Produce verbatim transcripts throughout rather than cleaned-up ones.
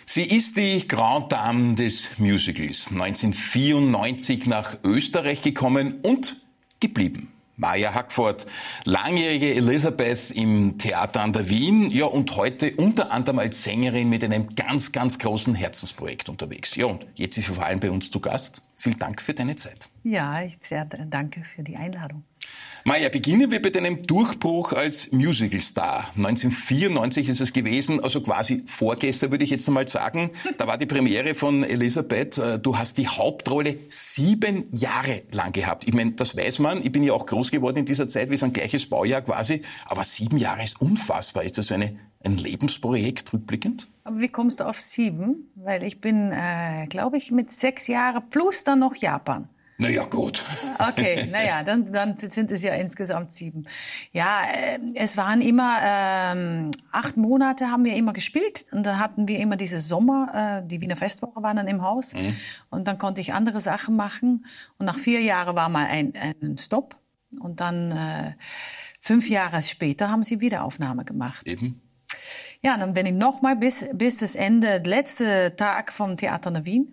Sie ist die Grande Dame des Musicals, neunzehnhundertvierundneunzig nach Österreich gekommen und geblieben. Maja Hackford, langjährige Elisabeth im Theater an der Wien, ja, und heute unter anderem als Sängerin mit einem ganz, ganz großen Herzensprojekt unterwegs. Ja, und jetzt ist sie vor allem bei uns zu Gast. Vielen Dank für deine Zeit. Ja, ich sehr danke für die Einladung. Maja, beginnen wir bei deinem Durchbruch als Musicalstar. neunzehnhundertvierundneunzig ist es gewesen, also quasi vorgestern würde ich jetzt einmal sagen. Da war die Premiere von Elisabeth. Du hast die Hauptrolle sieben Jahre lang gehabt. Ich meine, das weiß man. Ich bin ja auch groß geworden in dieser Zeit. Wir sind gleiches Baujahr quasi. Aber sieben Jahre ist unfassbar. Ist das so eine, ein Lebensprojekt rückblickend? Aber wie kommst du auf sieben? Weil ich bin, äh, glaube ich, mit sechs Jahren plus dann noch Japan. Na ja, gut. Okay, naja, dann, dann sind es ja insgesamt sieben. Ja, äh, es waren immer ähm, acht Monate haben wir immer gespielt und dann hatten wir immer diese Sommer, äh, die Wiener Festwoche waren dann im Haus mhm. und dann konnte ich andere Sachen machen und nach vier Jahren war mal ein, ein Stopp und dann äh, fünf Jahre später haben sie Wiederaufnahme gemacht. Eben. Ja, dann bin ich noch mal bis bis das Ende, der letzte Tag vom Theater in der Wien.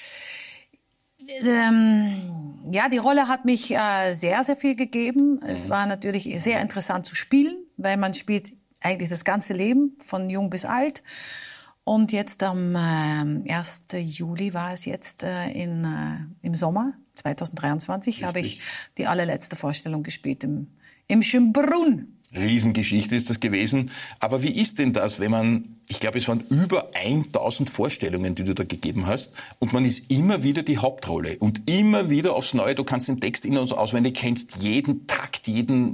Ähm, ja, die Rolle hat mich äh, sehr, sehr viel gegeben. Mhm. Es war natürlich sehr interessant zu spielen, weil man spielt eigentlich das ganze Leben, von jung bis alt. Und jetzt am äh, ersten Juli war es jetzt äh, in, äh, im Sommer zweitausenddreiundzwanzig, habe ich die allerletzte Vorstellung gespielt im, im Schönbrunn. Riesengeschichte ist das gewesen. Aber wie ist denn das, wenn man, ich glaube, es waren über tausend Vorstellungen, die du da gegeben hast, und man ist immer wieder die Hauptrolle und immer wieder aufs Neue. Du kannst den Text in- und auswendig, kennst jeden Takt, jeden,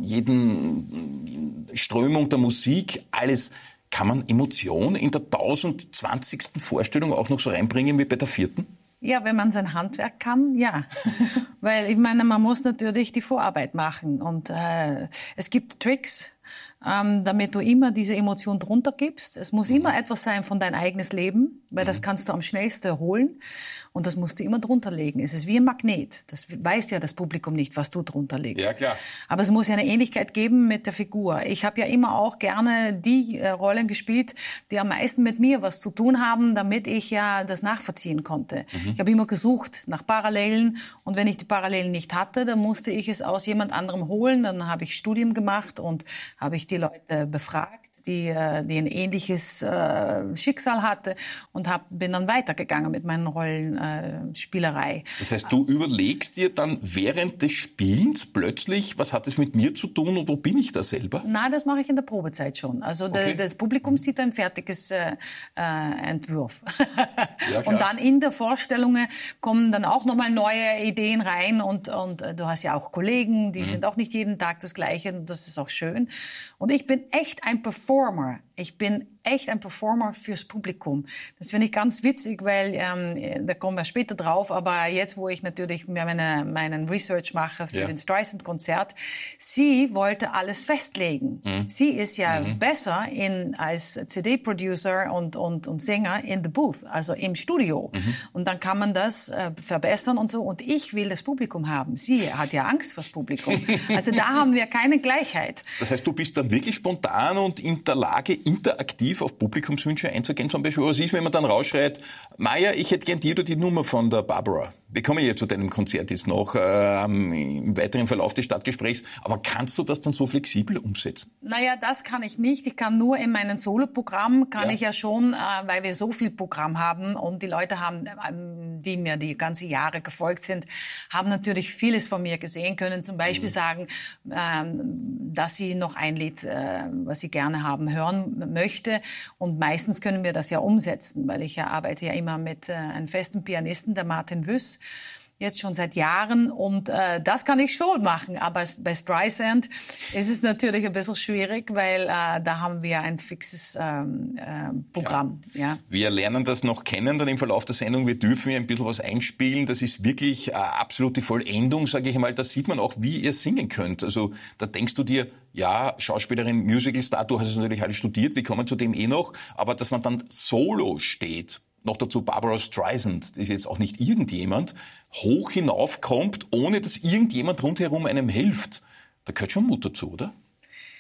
jeden Strömung der Musik, alles. Kann man Emotion in der tausendzwanzigsten Vorstellung auch noch so reinbringen wie bei der vierten? Ja, wenn man sein Handwerk kann, ja. Weil ich meine, man muss natürlich die Vorarbeit machen. Und äh, es gibt Tricks, ähm, damit du immer diese Emotion drunter gibst. Es muss mhm. immer etwas sein von dein eigenes Leben, weil mhm. das kannst du am schnellsten holen. Und das musst du immer drunter legen. Es ist wie ein Magnet. Das weiß ja das Publikum nicht, was du drunter legst. Ja, klar. Aber es muss ja eine Ähnlichkeit geben mit der Figur. Ich habe ja immer auch gerne die äh, Rollen gespielt, die am meisten mit mir was zu tun haben, damit ich ja das nachvollziehen konnte. Mhm. Ich habe immer gesucht nach Parallelen. Und wenn ich die Parallelen nicht hatte, dann musste ich es aus jemand anderem holen. Dann habe ich Studien gemacht und habe ich die Leute befragt, die, die ein ähnliches äh, Schicksal hatte und hab, bin dann weitergegangen mit meinen Rollenspielerei. Äh, das heißt, du überlegst dir dann während des Spielens plötzlich, was hat es mit mir zu tun und wo bin ich da selber? Nein, das mache ich in der Probezeit schon. Also okay. de, das Publikum sieht ein fertiges äh, äh, Entwurf. Ja, und dann in der Vorstellung kommen dann auch nochmal neue Ideen rein und, und äh, du hast ja auch Kollegen, die mhm. sind auch nicht jeden Tag das Gleiche und das ist auch schön. Und ich bin echt ein Performer. Ich bin echt ein Performer fürs Publikum. Das finde ich ganz witzig, weil, ähm, da kommen wir später drauf, aber jetzt, wo ich natürlich meine, meinen Research mache für ja. den Streisand-Konzert, sie wollte alles festlegen. Mhm. Sie ist ja mhm. besser in, als C D-Producer und, und, und Sänger in the booth, also im Studio. Mhm. Und dann kann man das äh, verbessern und so. Und ich will das Publikum haben. Sie hat ja Angst vor das Publikum. Also da haben wir keine Gleichheit. Das heißt, du bist dann wirklich spontan und in der Lage, interaktiv auf Publikumswünsche einzugehen. Zum Beispiel, was ist, wenn man dann rausschreit, Maja, ich hätte gern die oder die Nummer von der Barbara. Wir kommen ja zu deinem Konzert jetzt noch äh, im weiteren Verlauf des Stadtgesprächs. Aber kannst du das dann so flexibel umsetzen? Naja, das kann ich nicht. Ich kann nur in meinem Soloprogramm, kann ja. ich ja schon, äh, weil wir so viel Programm haben und die Leute haben, äh, die mir die ganzen Jahre gefolgt sind, haben natürlich vieles von mir gesehen, können zum Beispiel mhm. sagen, äh, dass sie noch ein Lied, äh, was sie gerne haben, hören möchte. Und meistens können wir das ja umsetzen, weil ich ja arbeite ja immer mit äh, einem festen Pianisten, der Martin Wüss, jetzt schon seit Jahren. Und äh, das kann ich schon machen. Aber bei Streisand ist es natürlich ein bisschen schwierig, weil äh, da haben wir ein fixes ähm, äh, Programm. Ja. Ja. Wir lernen das noch kennen dann im Verlauf der Sendung. Wir dürfen ja ein bisschen was einspielen. Das ist wirklich äh, absolute Vollendung, sage ich mal. Da sieht man auch, wie ihr singen könnt. Also da denkst du dir, ja, Schauspielerin, Musicalstar, du hast es natürlich alles studiert, wir kommen zu dem eh noch. Aber dass man dann solo steht, noch dazu Barbara Streisand, das ist jetzt auch nicht irgendjemand, hoch hinaufkommt, ohne dass irgendjemand rundherum einem hilft. Da gehört schon Mut dazu, oder?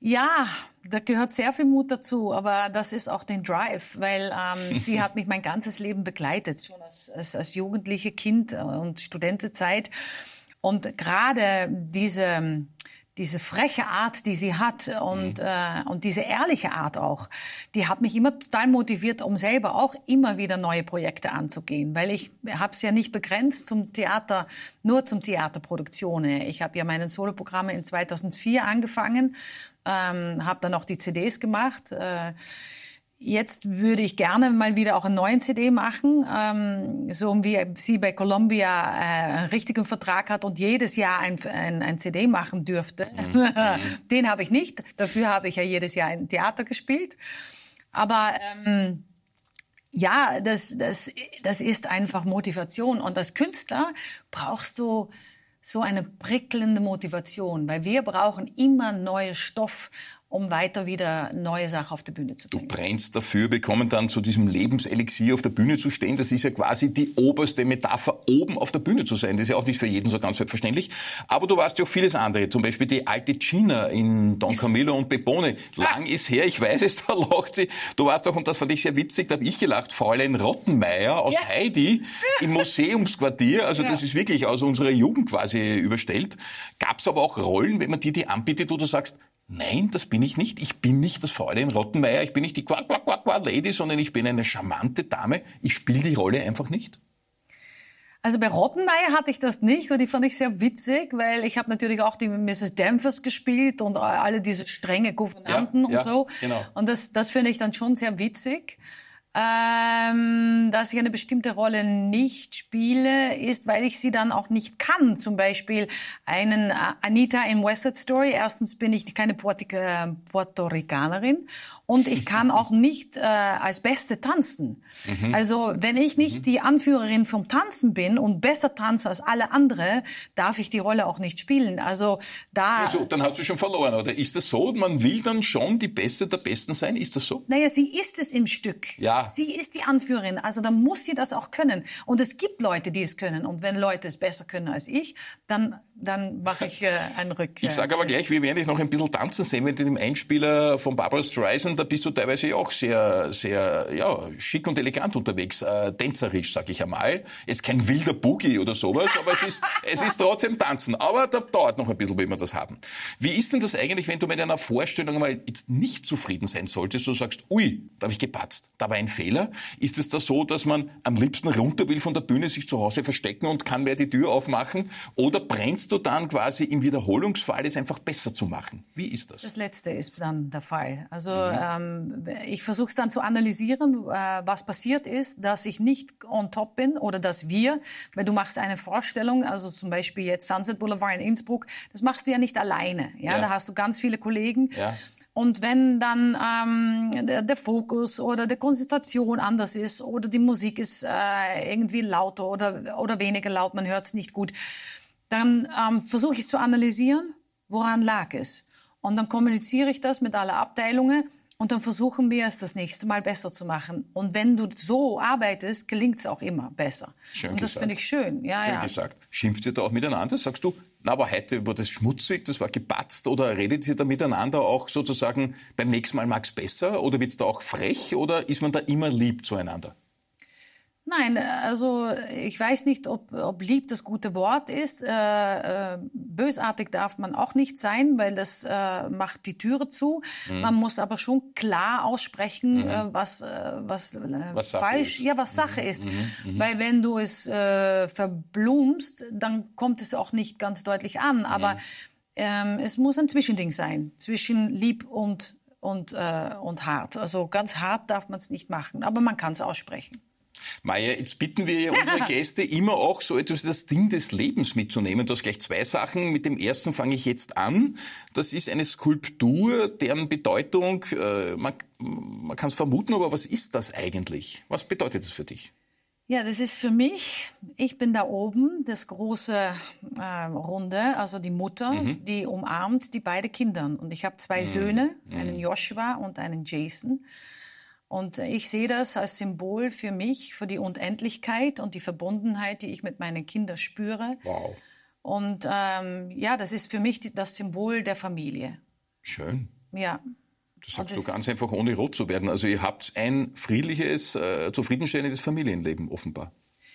Ja, da gehört sehr viel Mut dazu, aber das ist auch den Drive, weil ähm, sie hat mich mein ganzes Leben begleitet, schon als, als, als jugendliche Kind und Studentenzeit. Und gerade diese diese freche Art, die sie hat und mhm. äh, und diese ehrliche Art auch, die hat mich immer total motiviert, um selber auch immer wieder neue Projekte anzugehen, weil ich habe es ja nicht begrenzt zum Theater, nur zum Theaterproduktionen. Ich habe ja meine Soloprogramme in zweitausendvier angefangen, ähm, habe dann auch die C Ds gemacht. Äh, Jetzt würde ich gerne mal wieder auch einen neuen C D machen, ähm, so wie sie bei Columbia äh, einen richtigen Vertrag hat und jedes Jahr ein, ein, ein C D machen dürfte. Mhm. Den habe ich nicht. Dafür habe ich ja jedes Jahr ein Theater gespielt. Aber ähm, ja, das, das, das ist einfach Motivation. Und als Künstler brauchst du so eine prickelnde Motivation, weil wir brauchen immer neuen Stoff, um weiter wieder neue Sachen auf die Bühne zu bringen. Du brennst dafür, bekommen dann zu diesem Lebenselixier auf der Bühne zu stehen. Das ist ja quasi die oberste Metapher, oben auf der Bühne zu sein. Das ist ja auch nicht für jeden so ganz selbstverständlich. Aber du warst ja auch vieles andere. Zum Beispiel die alte Gina in Don Camillo und Pepone. Lang ist her, ich weiß es, da lacht sie. Du warst auch, und das fand ich sehr witzig, da habe ich gelacht, Fräulein Rottenmeier aus ja. Heidi im Museumsquartier. Also ja. das ist wirklich aus unserer Jugend quasi überstellt. Gab es aber auch Rollen, wenn man dir die anbietet, wo du sagst, nein, das bin ich nicht. Ich bin nicht das Fräulein Rottenmeier. Ich bin nicht die Quack, Quack, Quack, Quack Lady, sondern ich bin eine charmante Dame. Ich spiele die Rolle einfach nicht. Also bei Rottenmeier hatte ich das nicht und die fand ich sehr witzig, weil ich habe natürlich auch die Misses Danvers gespielt und alle diese strenge Gouvernanten ja, und ja, so. Genau. Und das, das finde ich dann schon sehr witzig. Ähm, dass ich eine bestimmte Rolle nicht spiele, ist, weil ich sie dann auch nicht kann. Zum Beispiel einen äh, Anita im West Side Story. Erstens bin ich keine Puerto, äh, Puerto Ricanerin und ich kann auch nicht äh, als Beste tanzen. Mhm. Also wenn ich nicht mhm. die Anführerin vom Tanzen bin und besser tanze als alle andere, darf ich die Rolle auch nicht spielen. Also da. Also, dann hat sie schon verloren, oder? Ist das so? Man will dann schon die Beste der Besten sein? Ist das so? Naja, sie ist es im Stück. Ja. Sie ist die Anführerin, also dann muss sie das auch können. Und es gibt Leute, die es können. Und wenn Leute es besser können als ich, dann, dann mache ich äh, einen Rück. Ich sage aber gleich, wir werden dich noch ein bisschen tanzen sehen, mit dem Einspieler von Barbra Streisand, da bist du teilweise auch sehr, sehr, ja, schick und elegant unterwegs, äh, tänzerisch, sag ich einmal. Jetzt kein wilder Boogie oder sowas, aber es ist, es ist trotzdem Tanzen. Aber da dauert noch ein bisschen, bis wir das haben. Wie ist denn das eigentlich, wenn du mit einer Vorstellung mal jetzt nicht zufrieden sein solltest, du sagst, ui, da habe ich gepatzt, da war ein Fehler? Ist es da so, dass man am liebsten runter will von der Bühne, sich zu Hause verstecken und kann mehr die Tür aufmachen? Oder brennst du dann quasi im Wiederholungsfall, es einfach besser zu machen? Wie ist das? Das Letzte ist dann der Fall. Also mhm. ähm, ich versuche es dann zu analysieren, äh, was passiert ist, dass ich nicht on top bin oder dass wir, weil du machst eine Vorstellung, also zum Beispiel jetzt Sunset Boulevard in Innsbruck, das machst du ja nicht alleine. Ja, ja. Da hast du ganz viele Kollegen. Ja. Und wenn dann ähm, der, der Fokus oder die Konzentration anders ist oder die Musik ist äh, irgendwie lauter oder, oder weniger laut, man hört es nicht gut, dann ähm, versuche ich zu analysieren, woran lag es. Und dann kommuniziere ich das mit allen Abteilungen und dann versuchen wir es das nächste Mal besser zu machen. Und wenn du so arbeitest, gelingt es auch immer besser. Schön und das finde ich schön. Ja, schön ja. gesagt. Schimpft ihr da auch miteinander? Sagst du, na, aber heute war das schmutzig, das war gepatzt, oder redet ihr da miteinander auch sozusagen, beim nächsten Mal mag's besser, oder wird's da auch frech, oder ist man da immer lieb zueinander? Nein, also ich weiß nicht, ob, ob lieb das gute Wort ist. Äh, äh, bösartig darf man auch nicht sein, weil das äh, macht die Türe zu. Mhm. Man muss aber schon klar aussprechen, mhm. äh, was, äh, was, äh, was falsch, ist. ja, was Sache mhm. ist. Mhm. Weil wenn du es äh, verblumst, dann kommt es auch nicht ganz deutlich an. Aber mhm. ähm, es muss ein Zwischending sein, zwischen lieb und, und, äh, und hart. Also ganz hart darf man es nicht machen, aber man kann es aussprechen. Maja, jetzt bitten wir unsere Gäste immer auch so etwas wie das Ding des Lebens mitzunehmen. Du hast gleich zwei Sachen. Mit dem ersten fange ich jetzt an. Das ist eine Skulptur, deren Bedeutung, äh, man, man kann es vermuten, aber was ist das eigentlich? Was bedeutet das für dich? Ja, das ist für mich, ich bin da oben, das große äh, Runde, also die Mutter, mhm. die umarmt die beiden Kinder. Und ich habe zwei mhm. Söhne, einen Joshua und einen Jason. Und ich sehe das als Symbol für mich, für die Unendlichkeit und die Verbundenheit, die ich mit meinen Kindern spüre. Wow. Und ähm, ja, das ist für mich die, das Symbol der Familie. Schön. Ja. Das sagst du ganz einfach, ohne rot zu werden. Also ihr habt ein friedliches, äh, zufriedenstellendes Familienleben offenbar.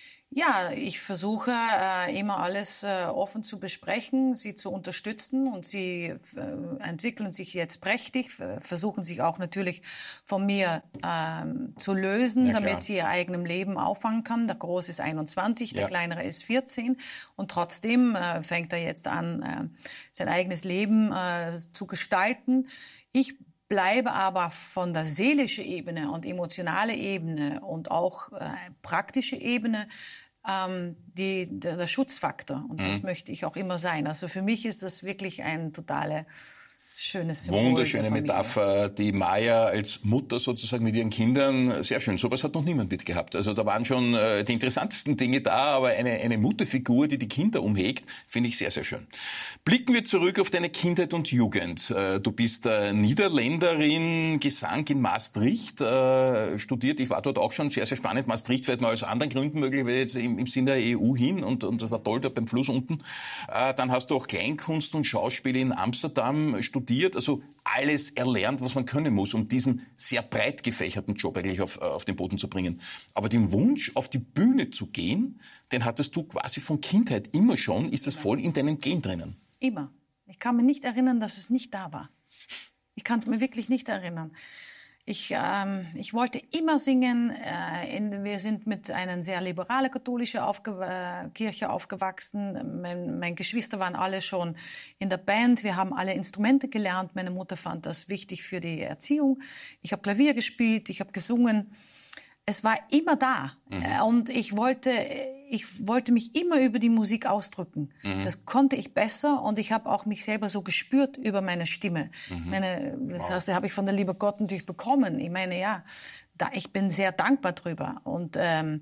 Ja, ich versuche äh, immer alles äh, offen zu besprechen, sie zu unterstützen und sie äh, entwickeln sich jetzt prächtig, versuchen sich auch natürlich von mir äh, zu lösen, ja, damit sie ihr eigenes Leben auffangen kann. Der Große ist einundzwanzig, der ja. Kleinere ist vierzehn und trotzdem äh, fängt er jetzt an, äh, sein eigenes Leben äh, zu gestalten. Ich bleibe aber von der seelischen Ebene und emotionalen Ebene und auch äh, praktische Ebene ähm, die, der, der Schutzfaktor. Und mhm. das möchte ich auch immer sein. Also für mich ist das wirklich ein totale schönes Symbol. Wunderschöne Metapher, die Maya als Mutter sozusagen mit ihren Kindern, sehr schön. Sowas hat noch niemand mitgehabt. Also da waren schon äh, die interessantesten Dinge da, aber eine, eine Mutterfigur, die die Kinder umhegt, finde ich sehr, sehr schön. Blicken wir zurück auf deine Kindheit und Jugend. Äh, du bist äh, Niederländerin, Gesang in Maastricht äh, studiert. Ich war dort auch schon, sehr, sehr spannend. Maastricht vielleicht noch aus anderen Gründen möglicherweise im, im Sinne der E U hin und, und das war toll da beim Fluss unten. Äh, dann hast du auch Kleinkunst und Schauspiel in Amsterdam studiert. Also alles erlernt, was man können muss, um diesen sehr breit gefächerten Job eigentlich auf, auf den Boden zu bringen. Aber den Wunsch, auf die Bühne zu gehen, den hattest du quasi von Kindheit immer schon. Ist das voll in deinem Gen drinnen? Immer. Ich kann mich nicht erinnern, dass es nicht da war. Ich kann es mir wirklich nicht erinnern. Ich, ähm, ich wollte immer singen. Äh, in, wir sind mit einer sehr liberalen katholischen Aufge- äh, Kirche aufgewachsen. Mein, meine Geschwister waren alle schon in der Band. Wir haben alle Instrumente gelernt. Meine Mutter fand das wichtig für die Erziehung. Ich habe Klavier gespielt, ich habe gesungen. Es war immer da. Mhm. Und ich wollte, ich wollte mich immer über die Musik ausdrücken. Mhm. Das konnte ich besser und ich habe auch mich selber so gespürt über meine Stimme. Mhm. Meine, das wow. heißt, das habe ich von der liebe Gott natürlich bekommen. Ich meine, ja, da, ich bin sehr dankbar drüber. Und ähm,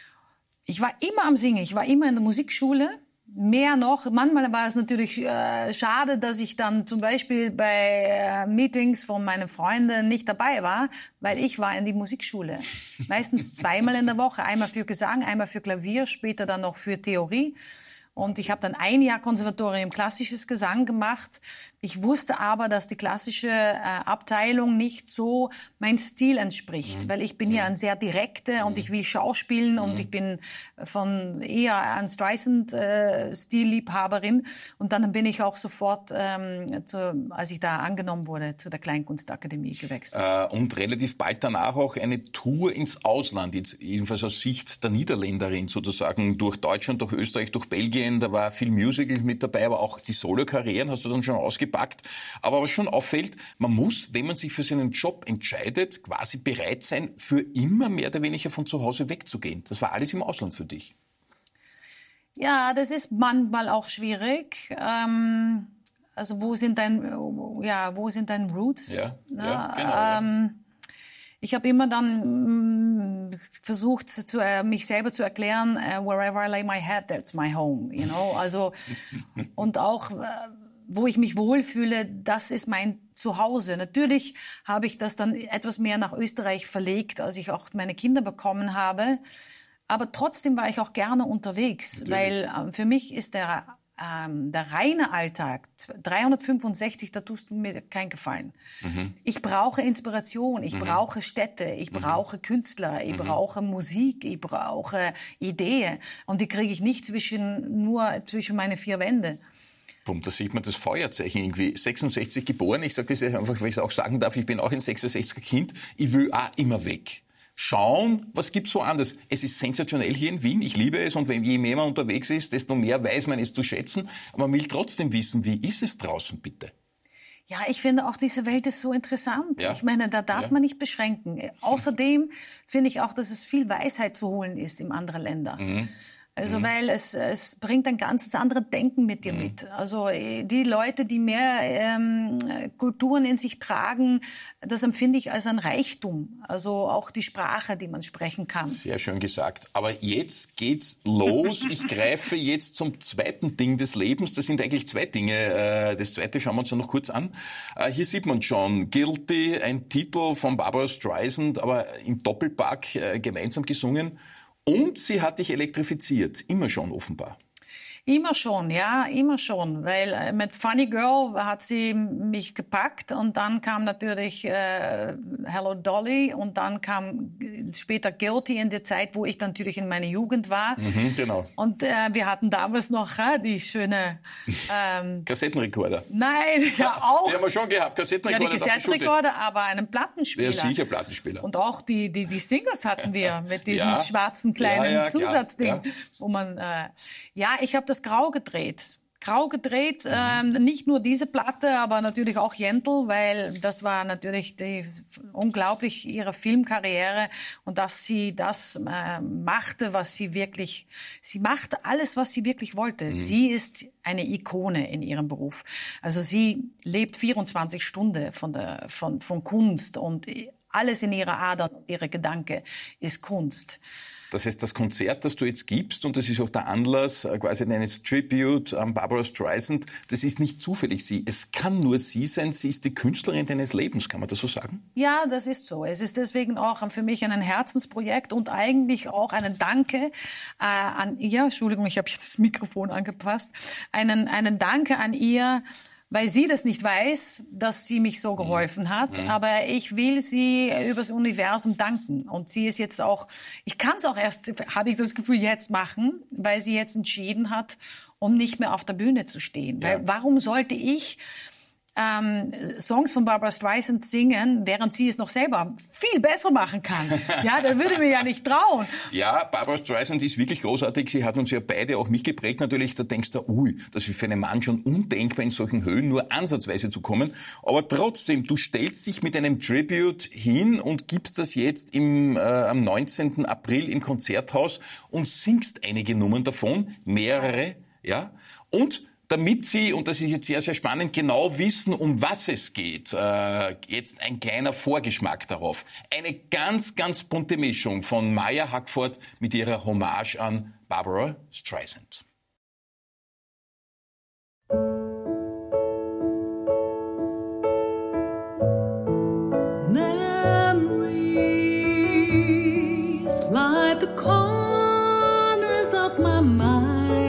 ich war immer am Singen. Ich war immer in der Musikschule. Mehr noch, manchmal war es natürlich äh, schade, dass ich dann zum Beispiel bei äh, Meetings von meinen Freunden nicht dabei war, weil ich war in die Musikschule. Meistens zweimal in der Woche, einmal für Gesang, einmal für Klavier, später dann noch für Theorie. Und ich habe dann ein Jahr Konservatorium klassisches Gesang gemacht. Ich wusste aber, dass die klassische äh, Abteilung nicht so mein Stil entspricht, mhm. weil ich bin ja ein sehr direkte mhm. und ich will schauspielen mhm. und ich bin von eher ein Streisand-Stilliebhaberin. Äh, und dann bin ich auch sofort, ähm, zu, als ich da angenommen wurde, zu der Kleinkunstakademie gewechselt. Äh, und relativ bald danach auch eine Tour ins Ausland, jetzt jedenfalls aus Sicht der Niederländerin sozusagen, durch Deutschland, durch Österreich, durch Belgien. Da war viel Musical mit dabei, aber auch die Solo-Karrieren hast du dann schon ausgepackt. Aber was schon auffällt, man muss, wenn man sich für seinen Job entscheidet, quasi bereit sein, für immer mehr oder weniger von zu Hause wegzugehen. Das war alles im Ausland für dich. Ja, das ist manchmal auch schwierig. Ähm, also wo sind dein, ja, wo sind deine Roots? Ja, Na, ja genau. Ähm, ja. Ich habe immer dann mh, versucht, zu, äh, mich selber zu erklären, uh, wherever I lay my head, that's my home, you know. Also und auch, äh, wo ich mich wohlfühle, das ist mein Zuhause. Natürlich habe ich das dann etwas mehr nach Österreich verlegt, als ich auch meine Kinder bekommen habe. Aber trotzdem war ich auch gerne unterwegs, natürlich. Weil äh, für mich ist der Ähm, der reine Alltag, dreihundertfünfundsechzig, da tust du mir keinen Gefallen. Mhm. Ich brauche Inspiration, ich mhm. brauche Städte, ich mhm. brauche Künstler, ich mhm. brauche Musik, ich brauche Ideen. Und die kriege ich nicht zwischen, nur zwischen meine vier Wände. Da sieht man das Feuerzeichen irgendwie. sechsundsechzig geboren, ich sage das einfach, weil ich es auch sagen darf, ich bin auch ein sechsundsechziger Kind, ich will auch immer weg. Schauen, was gibt's woanders. Es ist sensationell hier in Wien, ich liebe es und wenn je mehr man unterwegs ist, desto mehr weiß man es zu schätzen. Aber man will trotzdem wissen, wie ist es draußen bitte? Ja, ich finde auch, diese Welt ist so interessant. Ja. Ich meine, da darf ja. man nicht beschränken. Außerdem finde ich auch, dass es viel Weisheit zu holen ist in anderen Ländern. Mhm. Also, mhm. weil es, es bringt ein ganz anderes Denken mit dir mhm. mit. Also, die Leute, die mehr ähm, Kulturen in sich tragen, das empfinde ich als ein Reichtum. Also, auch die Sprache, die man sprechen kann. Sehr schön gesagt. Aber jetzt geht's los. Ich greife jetzt zum zweiten Ding des Lebens. Das sind eigentlich zwei Dinge. Das zweite schauen wir uns noch kurz an. Hier sieht man schon Guilty, ein Titel von Barbra Streisand, aber im Doppelpack gemeinsam gesungen. Und sie hat dich elektrifiziert, immer schon offenbar. Immer schon, ja, immer schon, weil mit Funny Girl hat sie mich gepackt und dann kam natürlich äh, Hello Dolly und dann kam später Guilty in der Zeit, wo ich natürlich in meiner Jugend war. Mhm, genau. Und äh, wir hatten damals noch äh, die schöne ähm, Kassettenrekorder. Nein, ja auch. Die haben wir schon gehabt, Kassettenrekorder. Ja, die Kassettenrekorder, aber einen Plattenspieler. Ja, sicher Plattenspieler. Und auch die die die Singles hatten wir mit diesem ja. schwarzen kleinen ja, ja, Zusatzding, ja. wo man äh, ja, ich habe das grau gedreht. Grau gedreht, ähm, nicht nur diese Platte, aber natürlich auch Yentl, weil das war natürlich die, unglaublich ihre Filmkarriere und dass sie das äh, machte, was sie wirklich, sie machte alles, was sie wirklich wollte. Mhm. Sie ist eine Ikone in ihrem Beruf. Also sie lebt vierundzwanzig Stunden von der, von, von Kunst und alles in ihrer Ader, ihre Gedanke ist Kunst. Das heißt, das Konzert, das du jetzt gibst, und das ist auch der Anlass quasi eines Tribute an Barbra Streisand, das ist nicht zufällig sie. Es kann nur sie sein. Sie ist die Künstlerin deines Lebens, kann man das so sagen? Ja, das ist so. Es ist deswegen auch für mich ein Herzensprojekt und eigentlich auch einen Danke äh, an ihr. Entschuldigung, ich habe jetzt das Mikrofon angepasst. Einen, einen Danke an ihr, weil sie das nicht weiß, dass sie mich so geholfen hat. Mhm. Aber ich will sie übers Universum danken. Und sie ist jetzt auch, ich kann es auch erst, habe ich das Gefühl, jetzt machen, weil sie jetzt entschieden hat, um nicht mehr auf der Bühne zu stehen. Ja. Weil warum sollte ich ähm, Songs von Barbra Streisand singen, während sie es noch selber viel besser machen kann? Ja, da würde mir ja nicht trauen. Ja, Barbra Streisand ist wirklich großartig. Sie hat uns ja beide, auch mich geprägt natürlich. Da denkst du, ui, das ist für einen Mann schon undenkbar, in solchen Höhen nur ansatzweise zu kommen. Aber trotzdem, du stellst dich mit einem Tribute hin und gibst das jetzt im, äh, am neunzehnten April im Konzerthaus und singst einige Nummern davon, mehrere, ja, und damit Sie, und das ist jetzt sehr, sehr spannend, genau wissen, um was es geht. Äh, jetzt ein kleiner Vorgeschmack darauf. Eine ganz, ganz bunte Mischung von Maya Hackford mit ihrer Hommage an Barbra Streisand. Memories like the corners of my mind.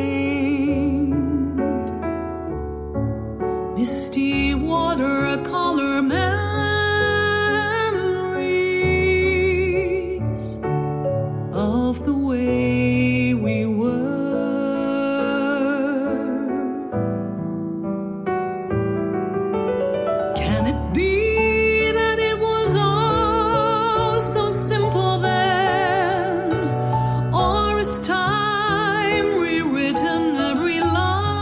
Misty watercolor memories of the way we were. Can it be that it was all so simple then? Or is time rewritten every line?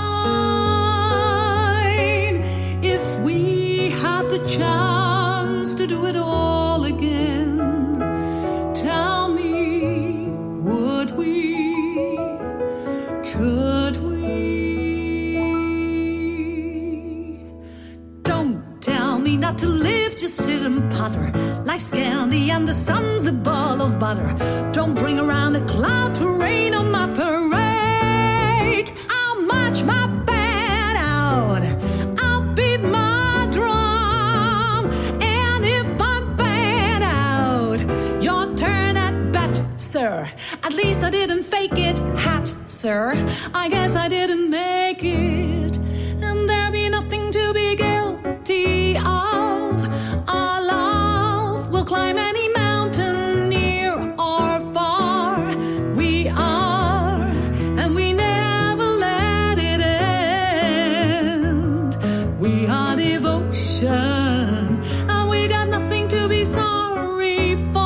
Chance to do it all again. Tell me, would we, could we? Don't tell me not to live, just sit and putter. Life's candy and the sun's a ball of butter. Don't bring around a cloud to rain on my parade. I'll march my band out. I'll beat my sir. At least I didn't fake it, hat, sir. I guess I didn't make it. And there'll be nothing to be guilty of. Our love will climb any mountain, near or far. We are, and we never let it end. We are devotion, and we got nothing to be sorry for.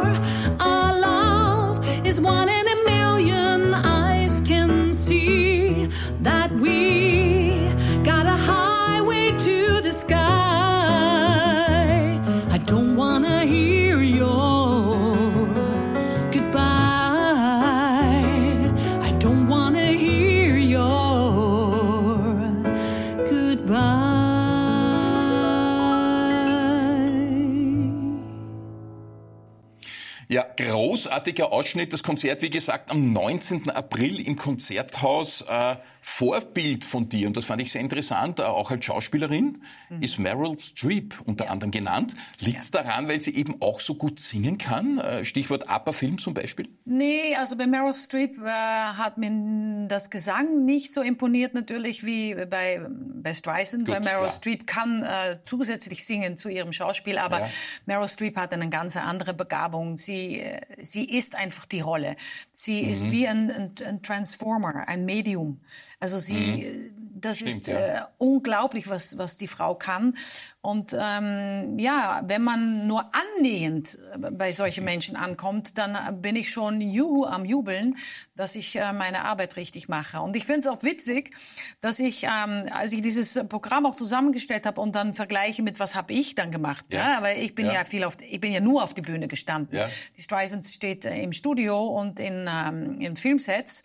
One in a million eyes can see that we got a highway to the sky. Großartiger Ausschnitt, das Konzert, wie gesagt, am neunzehnten April im Konzerthaus. Äh, Vorbild von dir, und das fand ich sehr interessant, äh, auch als Schauspielerin, mhm. ist Meryl Streep unter ja. anderem genannt. Liegt es ja. daran, weil sie eben auch so gut singen kann? Äh, Stichwort Upper-Film zum Beispiel? Nee, also bei Meryl Streep äh, hat mir das Gesang nicht so imponiert natürlich wie bei, bei Streisand, gut, weil Meryl klar. Streep kann äh, zusätzlich singen zu ihrem Schauspiel, aber ja. Meryl Streep hat eine ganz andere Begabung. Sie, äh, sie ist einfach die Rolle. Sie mhm. ist wie ein, ein, ein Transformer, ein Medium. Also sie, mhm. das Stimmt, ist äh, ja. unglaublich, was, was die Frau kann. Und ähm, ja, wenn man nur annähernd bei solchen Menschen ankommt, dann bin ich schon juhu am Jubeln, dass ich äh, meine Arbeit richtig mache. Und ich finde es auch witzig, dass ich, ähm, als ich dieses Programm auch zusammengestellt habe und dann vergleiche mit, was habe ich dann gemacht. Ja. Ja? Weil ich bin ja. ja viel auf, ich bin ja nur auf die Bühne gestanden. Ja. Die Streisand steht äh, im Studio und in, ähm, in Filmsets.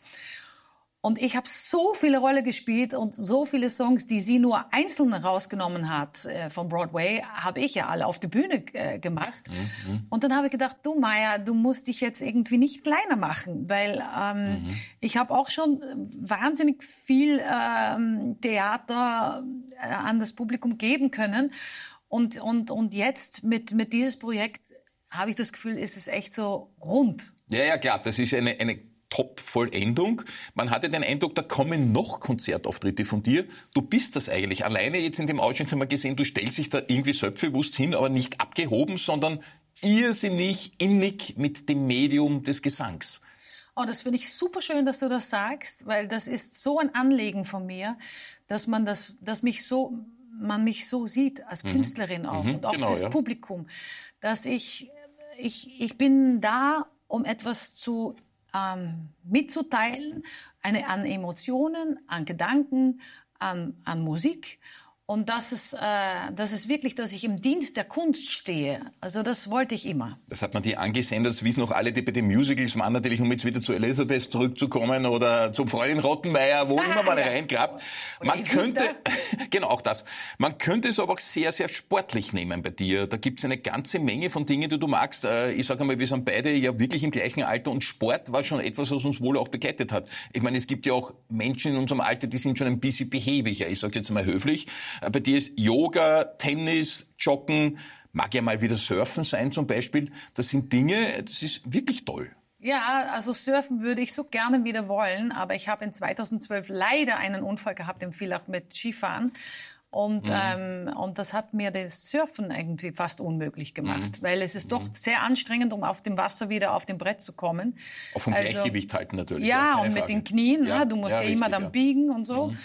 Und ich habe so viele Rollen gespielt und so viele Songs, die sie nur einzeln rausgenommen hat äh, von Broadway, habe ich ja alle auf der Bühne äh, gemacht. Mhm. Und dann habe ich gedacht, du Maja, du musst dich jetzt irgendwie nicht kleiner machen, weil ähm, mhm. ich habe auch schon wahnsinnig viel ähm, Theater äh, an das Publikum geben können. Und, und, und jetzt mit, mit dieses Projekt habe ich das Gefühl, ist es echt so rund. Ja, ja, klar, das ist eine... eine Top-Vollendung. Man hatte den Eindruck, da kommen noch Konzertauftritte von dir. Du bist das eigentlich. Alleine jetzt in dem Ausschnitt haben wir gesehen, du stellst dich da irgendwie selbstbewusst hin, aber nicht abgehoben, sondern irrsinnig innig mit dem Medium des Gesangs. Oh, das finde ich super schön, dass du das sagst, weil das ist so ein Anliegen von mir, dass man das, dass mich so, man mich so sieht als Künstlerin auch mhm, und auch genau, fürs ja. Publikum, dass ich, ich, ich bin da, um etwas zu Ähm, mitzuteilen, eine, an Emotionen, an Gedanken, an, an Musik. Und das ist, äh, das ist wirklich, dass ich im Dienst der Kunst stehe. Also das wollte ich immer. Das hat man dir angesehen, das wissen auch alle, die bei den Musicals waren, natürlich, um jetzt wieder zu Elizabeth zurückzukommen oder zum Freundin Rottenmeier, wo immer man ja. reinklappt. Man könnte, genau auch das, man könnte es aber auch sehr, sehr sportlich nehmen bei dir. Da gibt es eine ganze Menge von Dingen, die du magst. Ich sage einmal, wir sind beide ja wirklich im gleichen Alter und Sport war schon etwas, was uns wohl auch begleitet hat. Ich meine, es gibt ja auch Menschen in unserem Alter, die sind schon ein bisschen behäbiger, ich sage jetzt mal höflich. Bei dir ist Yoga, Tennis, Joggen, mag ja mal wieder Surfen sein zum Beispiel. Das sind Dinge, das ist wirklich toll. Ja, also surfen würde ich so gerne wieder wollen, aber ich habe in zweitausendzwölf leider einen Unfall gehabt im Villach mit Skifahren. Und, mhm. ähm, und das hat mir das Surfen irgendwie fast unmöglich gemacht, mhm. weil es ist doch mhm. sehr anstrengend, um auf dem Wasser wieder auf dem Brett zu kommen. Auch vom also, Gleichgewicht halten natürlich. Ja, und mit Frage. den Knien, ja, du musst ja, ja richtig, immer dann ja. biegen und so. Mhm.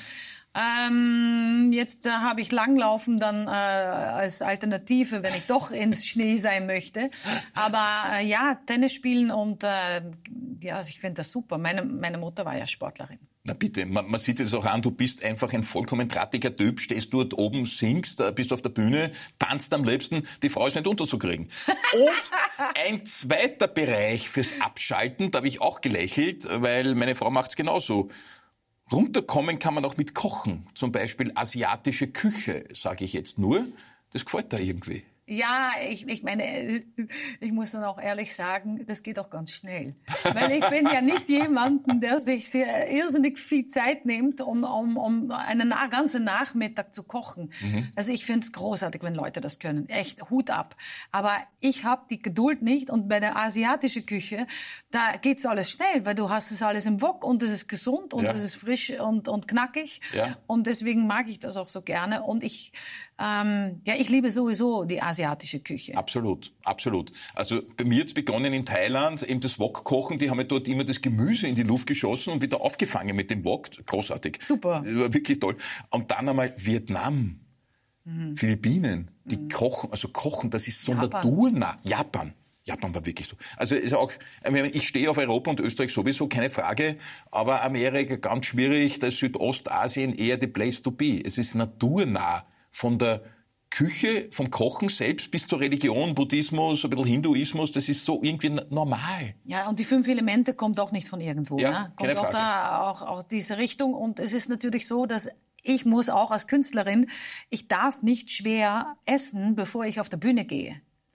Ähm, jetzt äh, habe ich Langlaufen dann äh, als Alternative, wenn ich doch ins Schnee sein möchte. Aber äh, ja, Tennis spielen und äh, ja, ich finde das super. Meine, meine Mutter war ja Sportlerin. Na bitte, man, man sieht es auch an, du bist einfach ein vollkommen drahtiger Typ, stehst dort oben, singst, bist auf der Bühne, tanzt am liebsten, die Frau ist nicht unterzukriegen. Und ein zweiter Bereich fürs Abschalten, da habe ich auch gelächelt, weil meine Frau macht's genauso. Runterkommen kann man auch mit Kochen, zum Beispiel asiatische Küche, sage ich jetzt nur. Das gefällt da irgendwie. Ja, ich, ich meine, ich muss dann auch ehrlich sagen, das geht auch ganz schnell. Weil ich bin ja nicht jemand, der sich sehr irrsinnig viel Zeit nimmt, um, um, um einen ganzen Nachmittag zu kochen. Mhm. Also ich finde es großartig, wenn Leute das können. Echt, Hut ab. Aber ich habe die Geduld nicht. Und bei der asiatischen Küche, da geht's alles schnell, weil du hast es alles im Wok und es ist gesund und ja. es ist frisch und, und knackig. Ja. Und deswegen mag ich das auch so gerne. Und ich... Ähm, ja, ich liebe sowieso die asiatische Küche. Absolut, absolut. Also bei mir hat's begonnen in Thailand, eben das Wok-Kochen, die haben ja dort immer das Gemüse in die Luft geschossen und wieder aufgefangen mit dem Wok. Großartig. Super. Wirklich toll. Und dann einmal Vietnam, mhm. Philippinen, die mhm. kochen, also kochen, das ist so Japan. naturnah. Japan. Japan war wirklich so. Also ist auch, ich stehe auf Europa und Österreich sowieso, keine Frage, aber Amerika ganz schwierig, da ist Südostasien eher the place to be. Es ist naturnah. Von der Küche, vom Kochen selbst bis zur Religion, Buddhismus, ein bisschen Hinduismus, das ist so irgendwie normal. Ja, und die fünf Elemente kommt auch nicht von irgendwo. Ja, ne? Kommt keine Frage. Auch da auch, auch diese Richtung. Und es ist natürlich so, dass ich muss auch als Künstlerin, ich darf nicht schwer essen, bevor ich auf der Bühne gehe.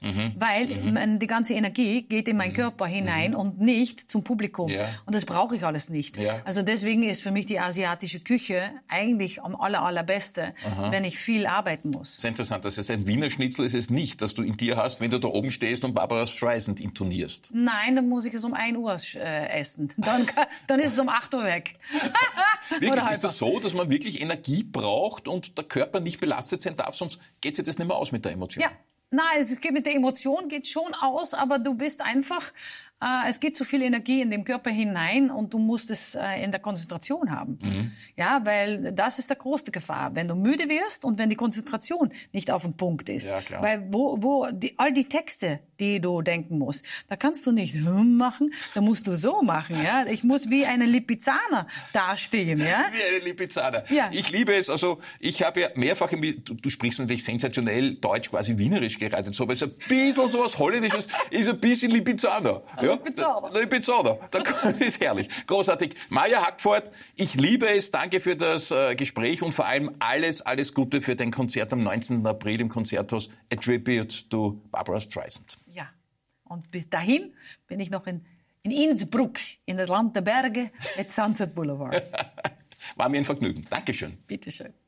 Mhm. Weil mhm. die ganze Energie geht in meinen mhm. Körper hinein mhm. und nicht zum Publikum. Ja. Und das brauche ich alles nicht. Ja. Also deswegen ist für mich die asiatische Küche eigentlich am aller, allerbeste, Aha. wenn ich viel arbeiten muss. Sehr interessant. Das heißt, ein Wiener Schnitzel ist es nicht, dass du in dir hast, wenn du da oben stehst und Barbra Streisand intonierst. Nein, dann muss ich es um ein Uhr äh, essen. Dann, dann ist es um acht Uhr weg. Wirklich, ist das so, dass man wirklich Energie braucht und der Körper nicht belastet sein darf, sonst geht sich das nicht mehr aus mit der Emotion? Ja. Nein, es geht mit der Emotion geht schon aus, aber du bist einfach, äh, es geht zu viel Energie in den Körper hinein und du musst es äh, in der Konzentration haben. Mhm. Ja, weil das ist der größte Gefahr, wenn du müde wirst und wenn die Konzentration nicht auf dem Punkt ist. Ja, klar. Weil wo, wo die, all die Texte, die du denken musst, da kannst du nicht hm machen, da musst du so machen. Ja, ich muss wie eine Lipizzaner dastehen. Ja, wie eine Lipizzaner. Ja. Ich liebe es. Also ich habe ja mehrfach, im, du, du sprichst natürlich sensationell Deutsch, quasi wienerisch geredet, so, aber es ist ein bisschen so was Holländisches, ist ein bisschen Lipizzaner. Ja? Lipizzaner. Lipizzaner. Das ist herrlich. Großartig. Maja Hackford, ich liebe es. Danke für das äh, Gespräch und vor allem alles, alles Gute für dein Konzert am neunzehnten April im Konzerthaus A Tribute to Barbra Streisand. Ja. Und bis dahin bin ich noch in, in Innsbruck, in das Land der Berge, at Sunset Boulevard. War mir ein Vergnügen. Dankeschön. Bitteschön.